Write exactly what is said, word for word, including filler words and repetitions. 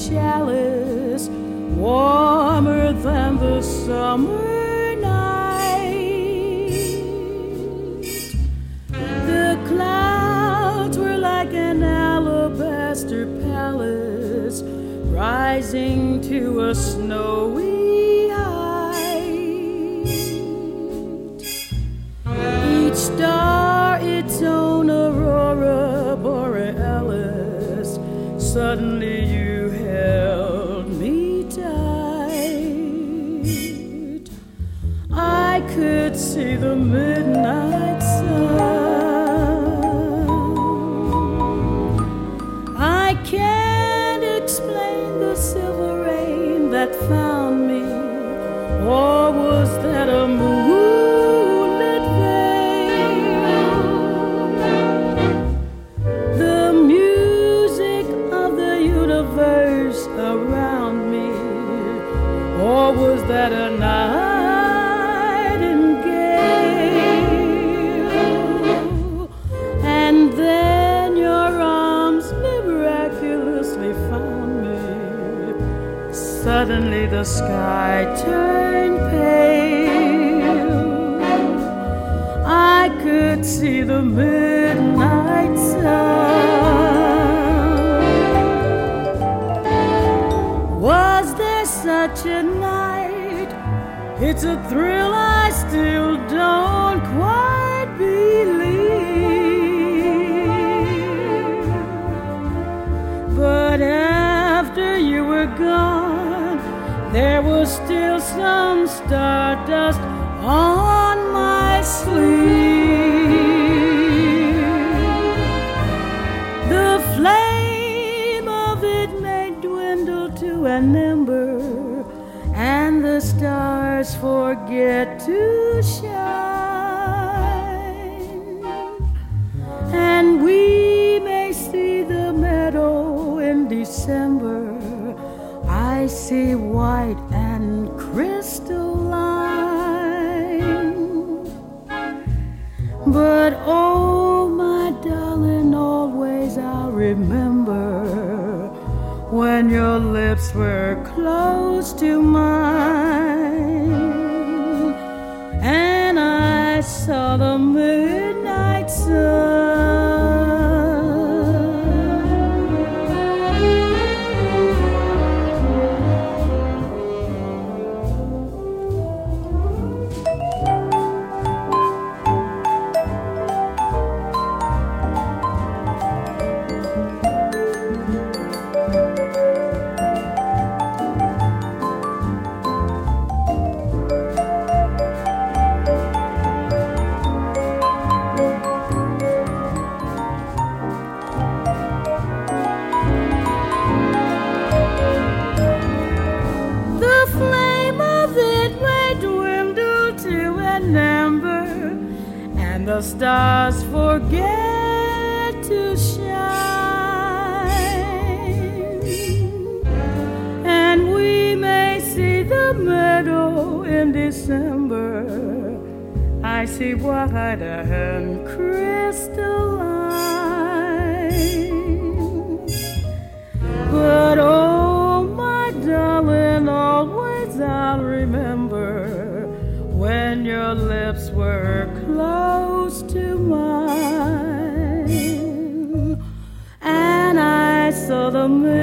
chalice, warmer than the summer night. The clouds were like an alabaster palace, rising to a snowy height. Each star its own aurora borealis. Suddenly you held me tight. I could see the midnight sun. I can't explain the silver rain that found me, or was that a moonlit veil? The music of the universe around me, or was that a nightingale? And then your arms miraculously found me. Suddenly the sky turned pale. I could see the midnight sun. Was there such a night? It's a thrill I still don't quite believe. But after you were gone, there was still some stardust on my sleeve. The flame of it may dwindle to an ember, and the stars forget to shine, and we may see the meadow in December. I see white and crystalline. But oh, my darling, always I'll remember when your lips were close to mine, and I saw the midnight sun. The stars forget to shine, and we may see the meadow in December. I see white and crystalline. But oh, my darling, always I'll remember when your lips were close to mine, and I saw the moon